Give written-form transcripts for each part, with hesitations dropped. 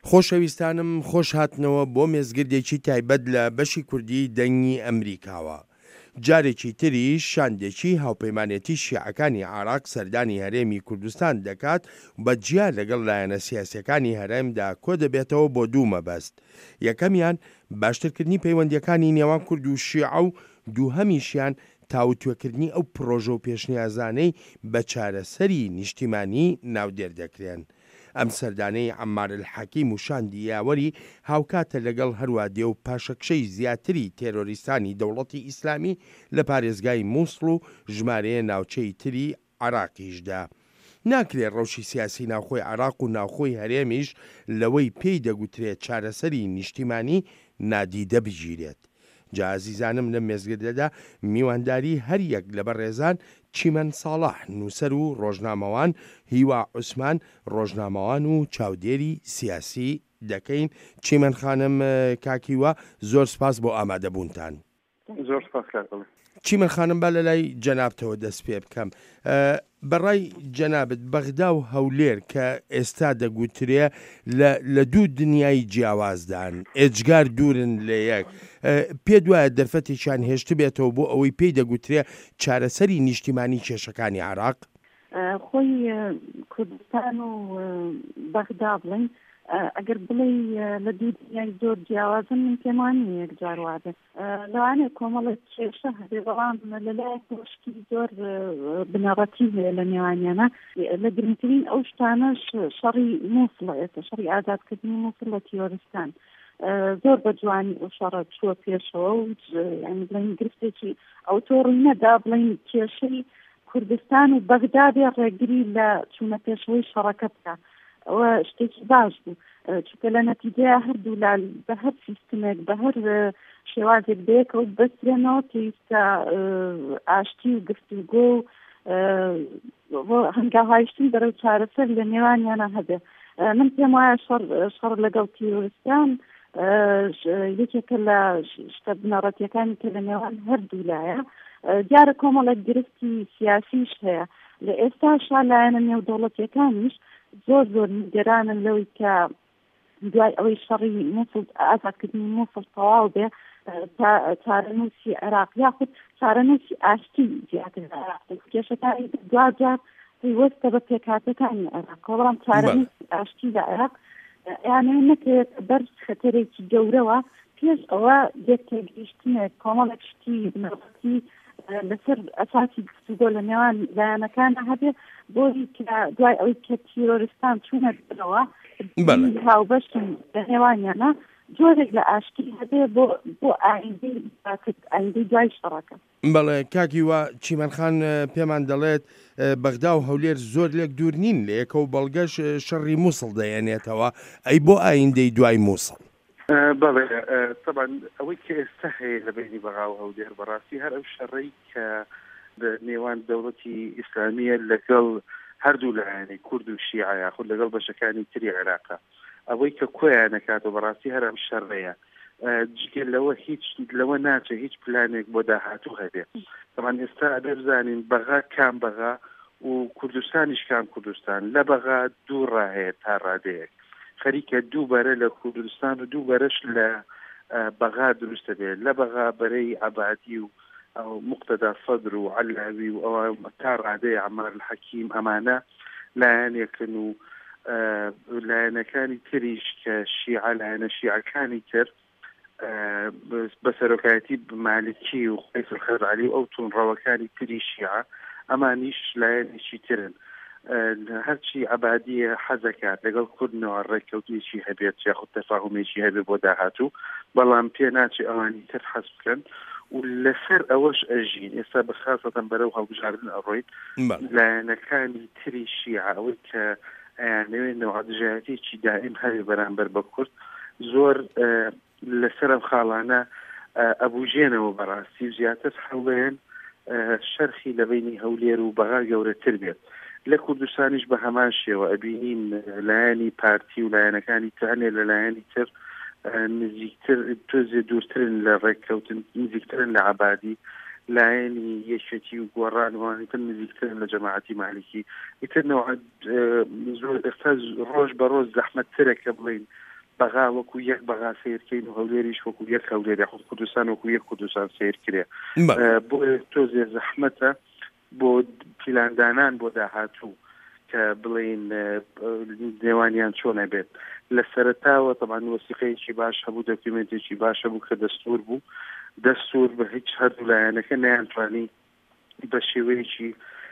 خۆشەویستانم خۆش هاتنەوە بۆ مێزگردێکی تایبەت لە بەشی کوردی دەنگی ئەمریکاوە. جارێکی تریش شاندێکی هاوپەیمانێتی شیعەکانی عێراق سەردانی هەرێمی کوردستان دەکات بەجیا لەگەڵ لایەنە سیاسیەکانی هەرێمدا کۆ دەبێتەوە بۆ دوو مەبەست. یەکەمیان باشترکردنی پەیوەندیەکانی نێوان کورد و شیعە و دووهەمیشیان تاوتوێکردنی ئەو پرۆژە و پێشنیازانەی بە چارەسەری نیشتیمانی ناودێر دەکرێن. ئەم سەردانەی عەمار الحەکیم و شاندی یاوەری هاوکاتە لەگەڵ هەروە دێ و پاشەکشەی زیاتری تێرۆریستانی دەوڵەتی ئیسلامی لە پارێزگای مووسڵ و ژمارەیە ناوچەی تری عێراقیشدا. ناکرێت ڕەوشی سیاسی ناوخۆی عێراق و ناوخۆی هەرێمیش لەوەی پێی دەگوترێت چارەسەری نیشتیمانی نادیدە بگیرێت. جا عەزیزانم لە مێزگردەدا میوانداری هەر یەک لە بەڕێزان چیمەن ساڵح نووسەر و ڕۆژنامەوان، هیوا عوسمان ڕۆژنامەوان و چاودێری سیاسی دەکەین. چیمەن خانم کاکیوە زۆر سپاس بۆ ئامادەبوونتان. زۆر سپاس کاکەڵێ. چیمەن خانم با لە لای جەنابتەوە دەست پێ بکەم. بەڕای جەنابەت بەغدا و هەولێر کە ئێستا دەگوترێ لە دوو دنیای جیاوازدان ئێجگار دوورن لە یەک، پێ دوایە دەرفەتێکیان هێشت بێتەوە بۆ ئەوەی پێی دەگوترێ چارەسەری نیشتیمانی کێشەکانی عێراق؟ خۆی کوردستان و بەغدا بڵێن ئەگەر بڵێ لە دوو دنیای زۆر جیاوازن من پێمانی یەکجار وادە لەوانەیە کۆمەڵێک کێشە هەبێ، بەڵام لەلایەک وشکی زۆر بنەڕەتی هەیە لە نێوانیانە. لە گرنگترین ئەو شتانەش شەڕی مووسڵە، ئێستا شەڕی ئازادکردنی مووسڵ لە تیۆرستان زۆر بە جوانی ئەو شەڕە چووە پێشەوە و یعنی بڵێن گرفتێکی ئەو تۆڕی نەدا بڵێن کێشەی کوردستان و بەغدا بێ ڕێگری لە چوونە پێشەوەی شەڕەکە بکە. ئەوە شتێکی باش بوو، چونکە لە نەتیجەیە هەردوو لال بە هەر سیستمێک بە هەر شێوازێک بێکەوە بەسترێنەوە پێویستە ئاشتی و گفتوگۆ و هەنگاوهایشتن بەرەو چارەسەر لە نێوانیانە هەبێ. من پێم وایە شەڕ لەگەڵ تیرۆریستان یەکێکە لە شتە بنەڕەتیەکانی کە لە نێوان هەردوو لایە. دیارە کۆمەڵێک گرفتی سیاسیش هەیە لە ئێستاشا لایەنە نێودەوڵەتیەکانیش زۆر نیگەرانن لەوەی کە دوای ئەوەی شەڕی مووسڵ ئازادکردنی مووسڵ تەواو بێ چارەنووسی عێراق یاخود چارەنووسی ئاشتی زیاتر لە عێراق کێشەکانی دوجار پەیوەستە بە پێکهاتەکانی عێراق، بەڵام چارەنووسی ئاشتی لە عێراق یانێ نەکرێت بەرز خەتەرێکی گەورەوە پێش ئەوە دێتێگەیشتنێک کۆمەڵێک شتی بنەڕەتی لەسەر ئەساسی گفتوگۆ لە نێوان لایەنەکانە هەبێ بۆی کە دوای ئەوەی کە تیرۆریستان چوونە درەوە هاوبەشن لە نێوانیانە جۆرێک لە ئاشتی هەبێ بۆ ئایندەی دوای شەڕەکە. بەڵێ کاکیوە چیمەنخان پێمان دەڵێت بەغدا و هەولێر زۆر لێک دوور نین لە یەکە و بەڵگەش شەڕی مووسڵ دەیەنێتەوە. ئەی بۆ ئایندەی دوای مووسڵ؟ بەڵێ طبعا ئەوەی کە ئێستا هەیە لە بینی بەغا و هەولێر بەڕاستی هەر ئەو شەڕەی کە نێوان دەوڵەتی ئیسلامیە لەگەڵ هەردوو لایەنەی کورد و شیعە یاخود لەگەڵ بەشەکانی تری عێراقا ئەوەی کە کۆیان نەکاتەوە بەڕاستی هەر ئەم شەڕەیە. جگە لەوە هیچ لەوە ناچێ هیچ پلانێک بۆ داهاتوو هەبێ. طبعا ئێستا دەبزانین بەغا کام بەغا و کوردستانیش کام کوردستان. لە بەغا دوو ڕاهەیە تا ڕادەیەک خەریکە دووبارە لە کوردستان و دووبارەش لە بەغا دروستە بێت. لە بەغا بەرەی عەبادی و مقتەدا سەدر و عەلاوی و ئەوە تا ڕادەیە عەمار الحەکیم ئەمانە لایەنێکن و لایەنەکانی تریش کە شیعە لایەنە شیعەکانی تر بە سەرۆکایەتی مالکی و قەیسر خەزعەلی و ئەو توونڕەوەکانی تری شیعە ئەمانیش لایەنێکی ترن. هەرچی عەبادیە حەزەکات لەگەڵ کوردنەوە ڕێککەوتێکی هەبێت یاخود تەفاهومێکی هەبێت بۆ داهاتوو، بەڵام پێ ناچێ ئەوانی تر حەز بکەن و لەسەر ئەوەش ئەژین. ئێستا بەخاستەن بەرەو هەڵبژاردن ئەڕۆیت لایەنەکانی تری شیعە ئەوەی کە ئەیانەوێت نەوەدژایەتێکی دائیم هەبێ بەرامبەر بە کورد زۆر لەسەر ئەم خاڵانە ئەبوژێنەوە بەڕاستی و زیاتر هەوڵێن شەرخی لە بینی هەولێر و بەغا گەورەتر بێت. لە کوردستانیش بە هەمان شێوە ئەبینین لایەنی پارتی و لایەنەکانی تانێ لە لایەنی تر نزیکتر تۆزێ دوورترن لە ڕێککەوتن، نزیکترن لە عەبادی، لایەنی یەکێتی و گۆڕانوانی تر نزیکترن لە جەماعەتی مالکی. ئیتر نەوە زۆر ئێستا ڕۆژ بە ڕۆژ زەحمەتترە کە بڵین بەغا وەکو یەک بەغا سیرکەین و هەولێریش وەکو یەک هەولێر یاخود کوردستان وەکو یەک کوردستان سیرکرێ بۆ تۆزێ زەحمەتە بۆ پلاندانان بۆ داهاتوو کە بڵێن نێوانیان چۆنە بێت لە سەرەتاوە طبعا وەسیقەیەکی باش هەبوو دۆکیومنتێکی باش هەبوو کە دەستور بوو دەستور بە هیچ هەردوو لایەنەکە نەیانتوانی بە شێوەیەکی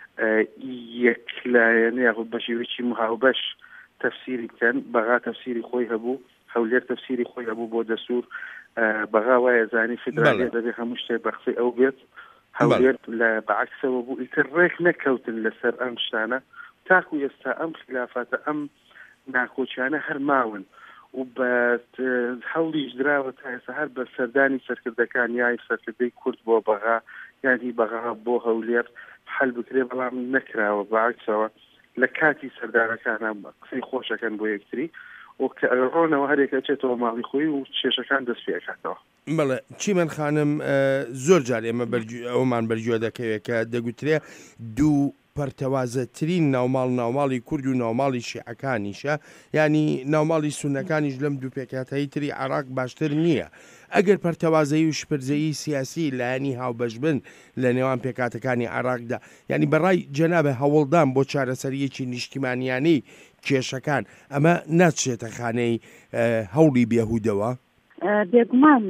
یەکلایەنە یاخود بە شێوەیەکی مهاوبەش تەفسیری بکەن بەغا تەفسیری خۆی هەبوو هەولێر تەفسیری خۆی هەبوو بۆ دەستور بەغا وایە زانی فدرالی دەبێت هەموو شتێک بە قسەی ئەو بێت هەولێر لە بەعکسەوە بوو ئیتر ڕێک نەکەوتن لەسەر ئەم شتانە تاکو ئێستا ئەم خلافاتە ئەم ناکۆچیانە هەر ماون و بە هەوڵیش دراوە تا ئێستا هەر بە سەردانی سەرکردەکان یای سەرکردەی کورد بۆ بەغا یانی بەغا بۆ هەولێر حل بکرێ بەڵام نەکراوە بەعکسەوە لە کاتی سەردارەکانە قسەی خۆشەکەن بۆ یەکتری و کە ڕۆنەوە هەرێکە چێتەوە ماڵی خۆی و کێشەکان دەست پێ ئەکاتەوە. بەڵێ چیمەن خانم زۆر جار ئێمە ئەومان بەرگوێ دەکەوێت کە دەگوترێ دوو پەرتەوازەترین ناوماڵی کورد و ناوماڵی شیعەکانیشە ینی ناوماڵی سونەکانیش لەم دوو پێکاتایی تری عێراق باشتر نییە ئەگەر پەرتەوازەیی و شپرزەیی سیاسی لایەنی هاوبەش بن لە نێوان پێکاتەکانی عێراقدا ینی بەڕای جەنابە هەوڵدان بۆ چارەسەریەکی نیشتیمانیانەی کێشەکان ئەمە ناچێتە خانەی هەوڵی بێهودەوە بێگومان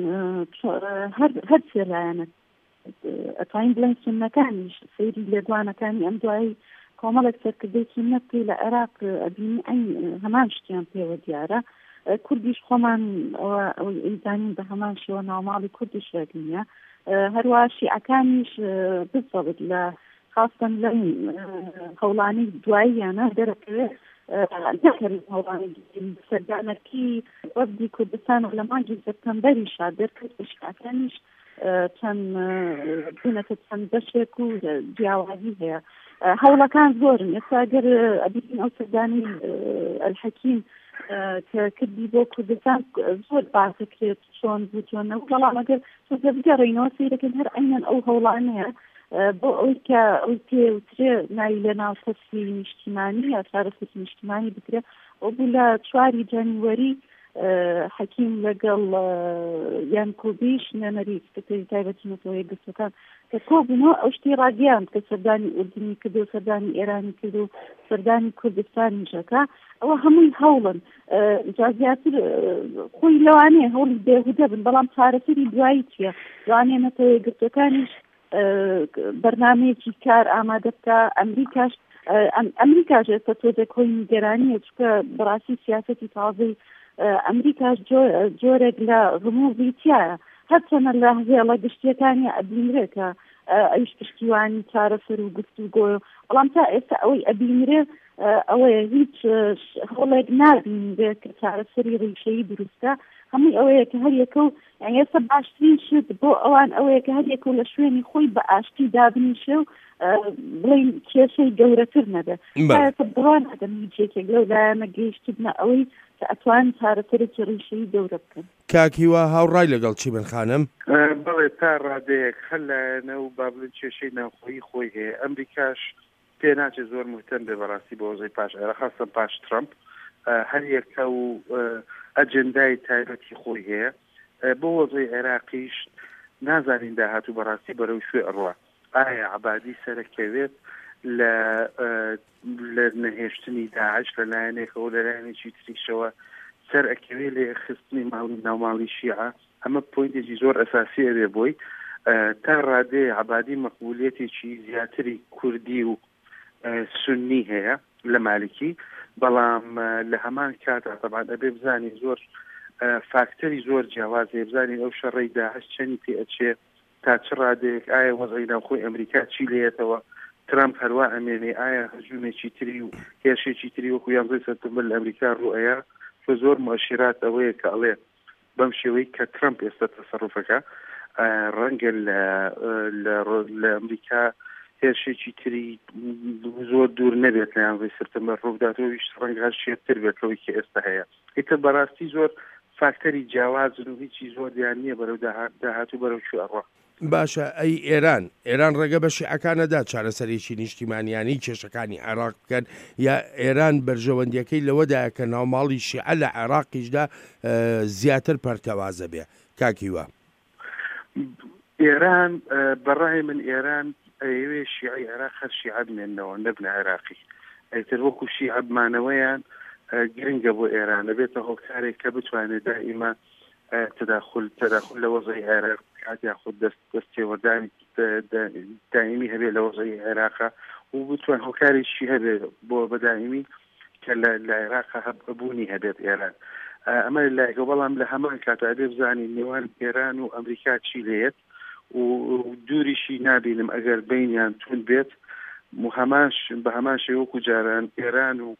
هەر سێلایەنە ئەتوانین بڵێن سونەکانیش سەیری لێدوانەکانی ئەم دوایی کۆمەڵێک سەرکردەی سونەت پێی لە عێراق ئەبینی هەمان شتیان پێوە دیارە کوردیش خۆمان ئەوەی ئەیزانین بە هەمان شێوە ناوماڵی کوردیش نییە هەروە شیعەکانیش بزەڵت لە خاستن لە هەوڵانی دواییانە دەرەکەوێت نەکەوێت هەوڵانی سەردانەکی وەفدی کوردستان لە مانگی سەپتەمبەریشا دەرکرد بە شیعەکانیش چەند بوونەتە چەند بەشێک و جیاوازی هەیە هەوڵەکان زۆرن ئێستا ئەگەر ئەبینین ئەو سەردانی ئەلحەکیم کە کردی بۆ کوردستان زۆر باسەکرێت چۆن بوو چۆن نەبوو بەڵام ئەگەر تۆزە بگەڕێینەوە سەیرەکەن هەر ئەینەن ئەو هەوڵانەیە بۆ ئەوەی کە ئەوی پێوترێ ناوی لە ناو سەرسی نیشتیمانی یا چارەسەری نیشتیمانی بکرێت ئەو بوو لە 4 جانیوەری حەکیم لەگەڵ یان کوبیش نەمەری سکرتێری تایبەتمەتەوەی گەستەکان کە کۆبوونەوە ئەو شتی ڕاگەیان کە سەردانی ئوردنی کرد و سەردانی ئێرانی کرد و سەردانی کوردستانی ژەکە ئەوە هەمووی هەوڵن جازیاتر خۆی لەوانەیە هەوڵی بێهودە بن بەڵام چارەسەری دوایی چییە لەوانەیەمەتەوەی گەستەکانیش بەرنامەیەکی کار ئامادە بکە ئەمریکاش ئێستا تۆزێک هۆی نیگەرانیە چکە بەڕاستی سیاسەتی تازەی ئەمریکاش جۆرێک لە ڕمووی تایە هەرچەنە لە هێڵە گشتیەکانی ئەبینرێتە ئەوش پشتیوانی چارەسەر و گفتوگۆ بەڵام تا ئێستا ئەوەی ئەبینرێ ئەوەیە هیچ هەوڵێک نابینرێت کە چارەسەری ڕیشەیی دروستە هەمووی ئەوەیە کە هەر یەکە و ئێستا باشترین شت بۆ ئەوان ئەوەیە کە هەر یەکە و لە شوێنی خۆی بە ئاشتی دابنیشە و بڵین کێشەی گەورەتر نەبێ بڕوان ئەدەم هیچێکێک لەو لایەنە گەیشتبنە ئەوەی کە ئەتوان چارەسەرێکی ڕیشەیی گەورە بکەن کاکیوە هاوڕای لەگەڵ چیمەن خانم بڵێ تا ڕادەیەک هەر لایەنە و با بڵێن کێشەی ناوخۆیی خۆی هەیە ئەمریکاش پێ ناچێت زۆر مهتەم بێ بەڕاستی بە وەزەی پاش خاستە پاش ترامپ هەر یەکە و ئەجندای تایبەتی خۆی هەیە بۆ وەزەی عێراقیش نازانین داهاتوو بەڕاستی بەرەو شوێ ئەڕوا ئایا عەبادی سەرەکەوێت لە نەهێشتنی داعش لەلایەنێکەوە لەلایەنێکی تریشەوە سەر ئەکەوێت لێ خستنی ماڵی ناوماڵی شیعە ئەمە پۆینتێکی زۆر ئەساسیە بێ بۆی تا ڕادێ عەبادی مەقبولیەتێکی زیاتری کوردی و سنی هەیە لە مالکی بەڵام لە هەمان کاتا طبعا ئەبێ بزانی زۆر فاکتەری زۆر جیاوازێ بزانین ئەو شەڕەی داعش چەندی پێ ئەچێ تا چ ڕادێک ئایا وەزعی ناوخۆی ئەمریکا چی لێتەوە ترامپ هەروە ئەمێنێ ئایا هەجوومێکی تری و هێرشێکی تری وەکو 11 سەپتەمبەر لە ئەمریکا ڕوئەیە کە زۆر مؤشرات ئەوەیە کە ئەڵێ بەم شێوەی کە ترامپ ئێستا تەسەڕوفەکە ڕەنگە لە ئەمریکا هێرشێکی تری زۆر دوور نەبێت لە 11 سەپتەمبەر ڕووداتەوەیش ڕەنگە هەر شێتتر بێتەوەی کە ئێستا هەیە ئیتر بەڕاستی زۆر فاکتەری جیاوازن و هیچی زۆر دیان نییە بەرەو داهاتوو بەرەو شوێ ئەڕوا باشە ئەی ئێران ڕێگە بە شیعەکانەدا چارەسەرێکی نیشتیمانیانی کێشەکانی عێراق بکەن یا ئێران بەرژەوەندیەکەی لەوەدایە کە ناوماڵی شیعە لە عێراقیشدا زیاتر پەرتەوازە بێ کاکیوە ئێران بەڕای من ئێران ئەوێ شیعی عێراق هەر شیعە بمێننەوە نەبنە عێراقی ئەیتر وەکو شیعە بمانەوەیان گرنگە بۆ ئێران دەبێتە هۆکارێک کە بتوانێت دائیما تداخل لە وەزعی عێراق یاخود دەستێوەردانی دائیمی هەبێ لە وەزعی عێراقا و بتوان هۆکارێکی هەبێ بۆ بەدائیمی کە لە عێراقا هەبوونی هەبێت ئێران ئەمە لایەکە بەڵام لە هەمان کاتە ئەبێ بزانین نێوان ئێران و ئەمریکا چی لێت و دووریشی نابینم ئەگەر بینیان تون بێت بە هەمان شێوەکو جاران ئێران و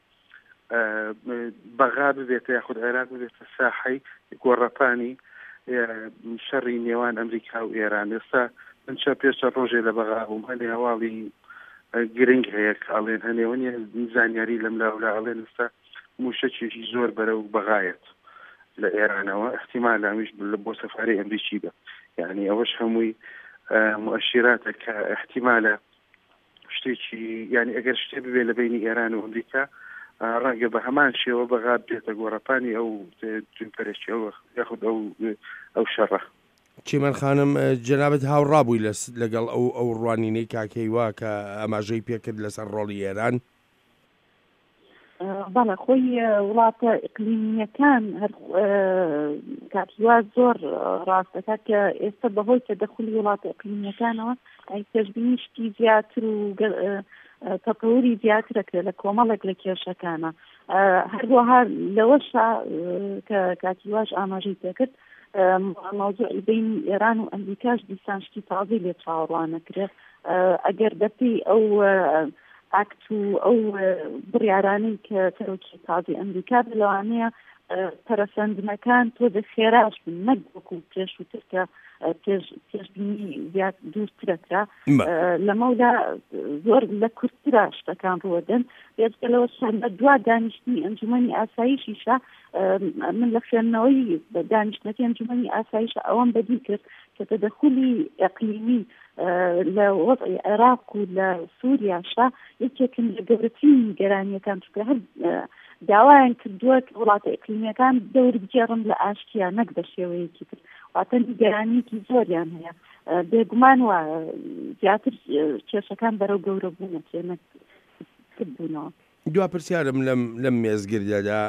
بەغا ببێتە یاخود عێراق ببێتە ساحەی گۆڕەپانی شەڕی نێوان ئەمریکا و ئێران ئێستا من چە پێشە ڕۆژێ لە بەغا بووم هەنێ هەواڵی گرنگ هەیە ئەڵێن هەنێوەنیە زانیاری لەم لاولا ئەڵێن ئێستا موشەکێکی زۆر بەرە و بەغایەت لە ئێرانەوە احتیمال ئەمیش بۆ سەفاری ئەمریکی بە یعنی ئەوەش هەمووی مؤشراتە کە احتیمالە شتێکی یعنی ئەگەر شتێ ببێ لە بینی ئێران و ئەمریکا ڕەنگە بە هەمان شێوە بەغا بێتە گۆڕەپانی ئەو پەرێشی یاخود ئەو شەڕە چیمەن خانم جەنابەت هاوڕابووی لەگەڵ ئەو ڕوانینەی کاکەیوا کە ئاماژەی پێکرد لەسەر ڕۆڵی ئێران بەڵێ خۆی وڵاتە ئیقلیمیەکان هەر کاتیوا زۆر ڕاستەکە کە ئێستا بەهۆی تەدەخولی وڵاتە ئیقلیمیەکانەوە ئەی پێشبینیشتی زیاتر و تەتەوری زیاترەکرێت لە کۆمەڵێک لە کێشەکانە هەروەها لەوەشا کە کاتیواش ئاماژەی پێکرد مۆزوعی بین ئێران و ئەمریکاش دیسان شتی تازەی لێ چاوەڕوانەکرێت ئەگەر دەپی ئەو ئاکت و ئەو بڕیارانەی کە تەرۆکی تازی ئەمریکا لەوانەیە پەرەسەندنەکان تۆ دەخێراش بن نەک وەکو پێشووتر کە پێشبینی زیات دوورترەکرا لەمەولا زۆر لە کورتترا شتەکان ڕوەدەن بێجگە لەوە لە دوا دانیشتنی ئەنجومەنی ئاسایشیشە من لە خوێندنەوەی دانیشتنەکەی ئەنجومەنی ئاسایشە ئەوەم بەدی کرد کە تەدەخولی ئەقلیمی لە وەضعی عێراق و لە سووریاشە یەکێکن لە گەورەترین گەرانیەکان چکە هەر داوایان کردووە کە وڵاتە ئیقلیمیەکان دەور بگێڕن لە ئاشتیان نەک بە شێوەیەکی تر واتە گەرانیەکی زۆریان هەیە بێگومان وە زیاتر کێشەکان بەرەو گەورە بوونە کردبوونەوە دوا پرسیارم لەم مێزگردەدا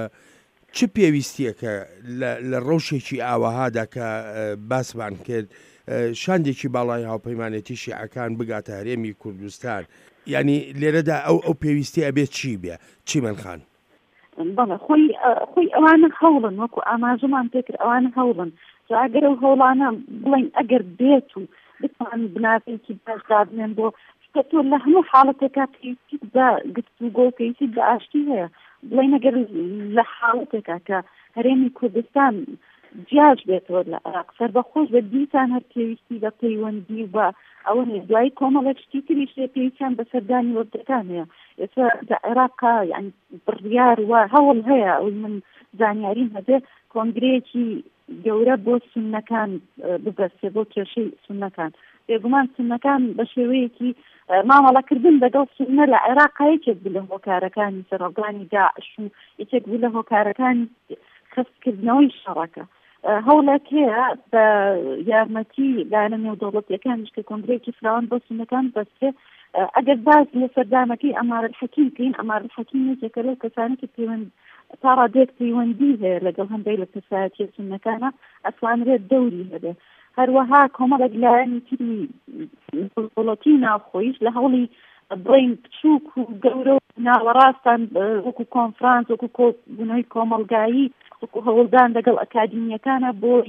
چ پێویستیەکە لە ڕەوشێکی ئاوەهادا کە باسمان کرد شاندێکی باڵای هاوپەیمانێتی شیعەکان بگاتە هەرێمی کوردستان یعنی لێرەدا ئەو پێویستی ئەبێت چی بێ چیمەن خان بەڵێ خۆی ئەوانە هەوڵن وەکو ئاماژەمان پێکرد ئەوانە هەوڵن ئەگەر ئەو هەوڵانە بڵین ئەگەر بێت و بتوان بناوێکی باشدا بنێن بۆ تۆ لە هەموو حاڵەتێکا پێویستیدا گفتوگۆ پێویستی بە ئاشتی هەیە بڵین ئەگەر لە حاڵەتێکا کە هەرێمی کوردستان جیاش بێتەوە لە عێراق سەربەخۆش بە دیسان هەر پێویستی بە پەیوەندی بە ئەوە دوای کۆمەڵێک شتی تریش لێ پێویستیان بە سەردانی وەردەکان هەیە ئێستا لە عێراقا یعنی بڕیار وە هەوڵ هەیە ئەوی من زانیاریم هەبێ کۆنگرەیەکی گەورە بۆ سوننەکان ببەستێ بۆ کێشەی سوننەکان بێگومان سوننەکان بە شێوەیەکی مامەڵەکردن لەگەڵ سوننە لە عێراقا یەکێک بوو لە هۆکارەکانی سەرۆگانی داعش و یەکێک بوو لە هۆکارەکانی خستکردنەوەی شەڕەکە هەوڵێک هەیە بە یارمەتی لایەنە نێودەوڵەتیەکانیش کە کۆنگرەیەکی فراوان بۆ سوننەکان بەستێ ئەگەر باز لە سەردانەکەی ئەمارەالحەکیم بکەین ئەمارەالحەکیم یەکێکە لەو کەسانی کە تا ڕادێک پەیوەندی هەیە لەگەڵ هەندێک لە کەسایەتیە سوننەکانە ئەتوانرێت دەوری هەبێ هەروەها کۆمەڵێک لایەنی تری دەوڵەتی ناوخۆیش لە هەوڵی بڵین بچووک و گەورە و ناوەڕاستان وەکو کۆنفرانس وەکو کۆبوونەوەی کۆمەڵگایی وەکو هەوڵدان لەگەڵ ئەکادمیەکانە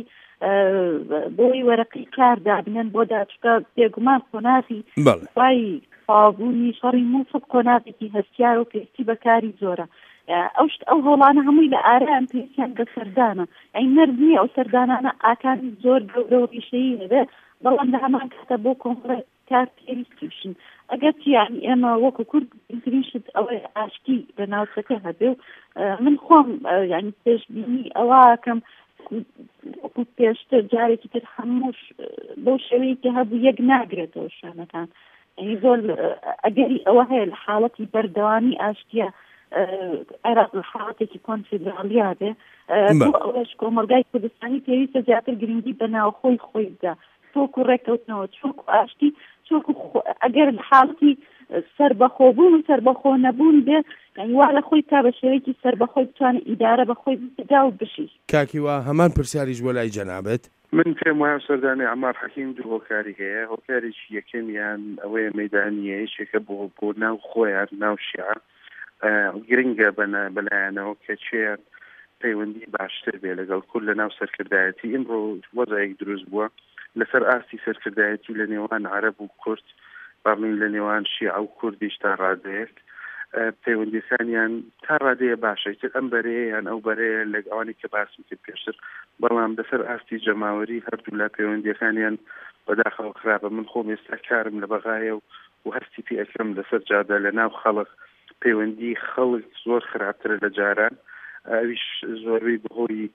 بۆی وەرەقی کار دابنێن بۆ داچکە بێگومان کۆنافی وای فاڵبوونی شەڕی مووسڵ کۆنافێکی هەستیار و پێویستی بەکاری زۆرە ئەو هەوڵانە هەمووی لە ئارایان پێویستیان بە سەردانە ئەی نەرد نییە ئەو سەردانانە ئاکانی زۆر گەورە و ڕیشەیی هەبێ بەڵام لە هەمان کاتە بۆ کۆنفرەنس کار پێویستیشن ئەگەر یانی ئێمە وەکو کورد گرنگترینشت ئەوەی ئاشتی لە ناوچەکە هەبێ و من خۆم یعنی پێشبینی ئەوەکەم پێشتر جارێکی تر هەمووش بەو شێوەیەکی هەبوو یەک ناگرێتەوە شوێنەکان زۆر ئەگەری ئەوە هەیە لە حاڵەتی بەردەوامی ئاشتیا عێراق لە حاڵەتێکی کۆنفیدراڵیا بێ بۆ ئەوەش کۆمەلگای کوردستانی پێویستە زیاتر گرنگی بە ناوخۆی خۆی بدا چۆک و ڕێکەوتنەوە چۆک و ئاشتی چۆک ئەگەر لە حاڵەتی سربەخۆبوون و سربەخۆ نەبوون بێ وا لە خۆی تا بە شێوەیەکی سربەخۆی بتوانێت ئیدارە بەخۆی بدا و بشی کاکیوە هەمان پرسیاریش بۆ لای جەنابەت من پێم وایە سەردانی عەمار حەکیم دوو هۆکاری هەیە هۆکارێکی یەکەمیان ئەوەیە مەیدانیە یەکێکە بۆ ناو خۆیان ناو شیعە گرنگە بەلایەنەوە کە چێن پەیوەندی باشتر بێ لەگەڵ کورد لە ناو سەرکردایەتی ئەمڕۆ وەزایەک دروست بووە لەسەر ئاستی سەرکردایەتی لە نێوان عەرەب و کورد باڵین لە نێوان شیعە و کوردیش تا ڕادەیەک پەیوەندیەکانیان تا ڕادەیە باشەیتر ئەم بەرەیەیان ئەو بەرەیە لە ئەوانی کە باسی کرد پێشتر بەڵام لەسەر ئاستی جەماوەری هەردوو لە پەیوەندیەکانیان بەداخەوە خراپە من خۆم ئێستا کارم لە بەغایە و هەستی پێ ئەەکەم لەسەر جادە لە ناو خەڵک پەیوەندی خەڵک زۆر خراپترە لە جاران ئەویش زۆربەی بەهۆی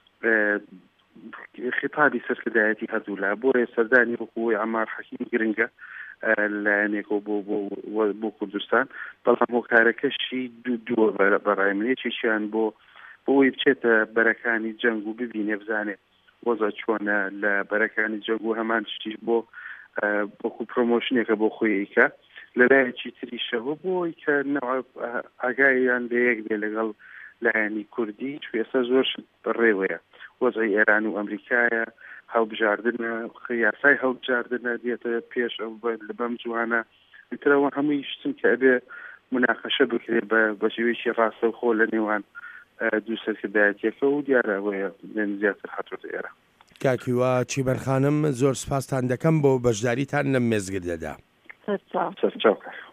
خطابی سەرکردایەتی هەردوولا بۆیە سەردانی وەکوی عەمار حەکیم گرنگە لایەنێکەوە بۆ کوردستان بەڵام هۆکارەکەشی دووە بەڕای من یەکێکیان بۆ بۆی بچێتە بەرەکانی جەنگ و ببینێ بزانێ وەزە چۆنە لە بەرەکانی جەنگ و هەمان شتیش بۆ وەکو پرۆمۆشنێکە بۆ خۆیەکە لەلایەکی تریشەوە بۆی کە ئاگایان لە یەک بێ لەگەڵ لایەنی کوردی ئێستا زۆر بەڕێوەیە وەزای ئێران و ئەمریکایە هەڵبژاردنە یاسای هەڵبژاردنە دێتە پێش ئەو بەم جوانە ترەوە هەمووی شتن کە ئەبێ مناقەشە بکرێت بە شێوەیەکی ڕاستە و خۆ لە نێوان دوو سەرکردایەتیەکە و دیارە ئەوەیە زیاتر هاتوۆتە ئێرە کاکیوە چیبەر خانم زۆر سپاسان دەکەم بۆ بەشداریتان لەم مێزگردەدا سەرچاو